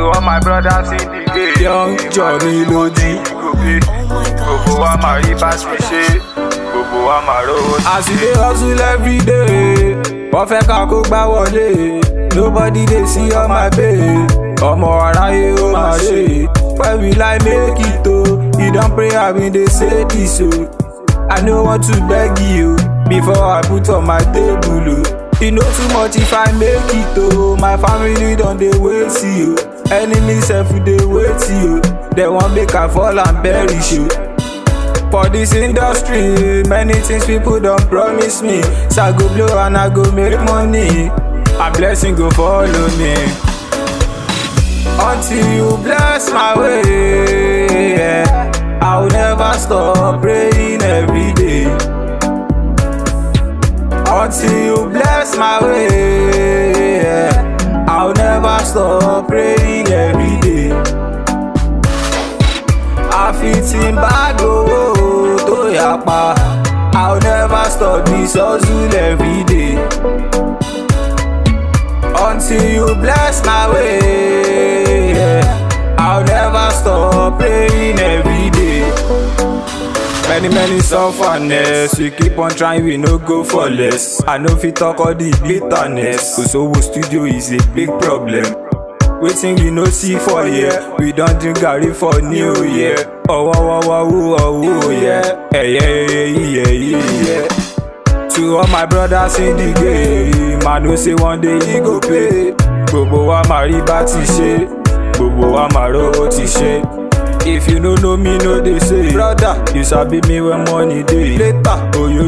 To all my brothers in the game, Young Johnny Lodi. Gbogbo wa máa rí bá ti ṣe, gbogbo wa máa rówó ti As we dey hustle every day, wọ́n fẹ́ ká kó gbá wọlé. Nobody dey see on my pay. Ọmọ aráyé ó máa ṣe. Where will I make it o? You don pray I been dey say this o. I no want to beg you before I put on my table o. E no too much if I make it o. My family don dey wait see o. Enemy sef dey wait see o. Dem wan make I fall and perish o. For this industry, many things people don't promise me. So I go blow and I go make money. A blessing go follow me. Until you bless my way, yeah. I'll never stop praying every day. Until you bless my way, yeah. I'll never stop praying every day. I fit in bad to yapa. I'll never stop this hustle every day. Until you bless my way, yeah. I'll never stop praying every day. Many sufferness, we keep on trying, we no go for less. I know if you talk all the bitterness, Kosovo studio is a big problem. Waiting we no see for here, we don't drink garri for New Year. Oh yeah. To all my brothers in the game, I know say one day he go pay. Gbogbo wa máa rí bá ti ṣe, gbogbo wa máa rówó ti ṣe. If you no know me, no dey say, brother, you sabi me when money dey. Later, oh yo.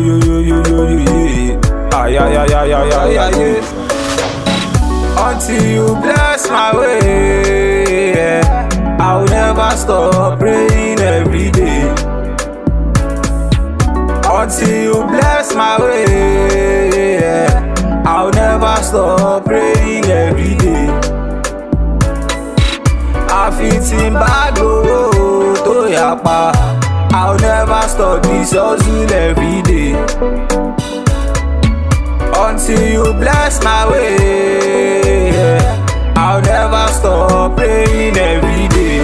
Yeah. Until you bless my way, yeah. I'll never stop praying every day. Until you bless my way, yeah. I'll never stop praying every day. I fit in bad to yapa. I'll never stop this hustle every day. Until you bless my way, yeah. I'll never stop praying every day.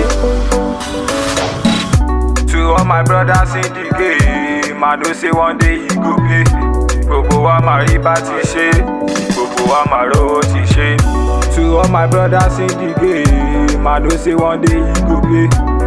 To all my brothers in the game, I know say one day he go pay. Gbogbo wa máa rí bá ti ṣe, gbogbo wa máa rówó ti ṣe. To all my brothers in the game, I know say one day he go pay.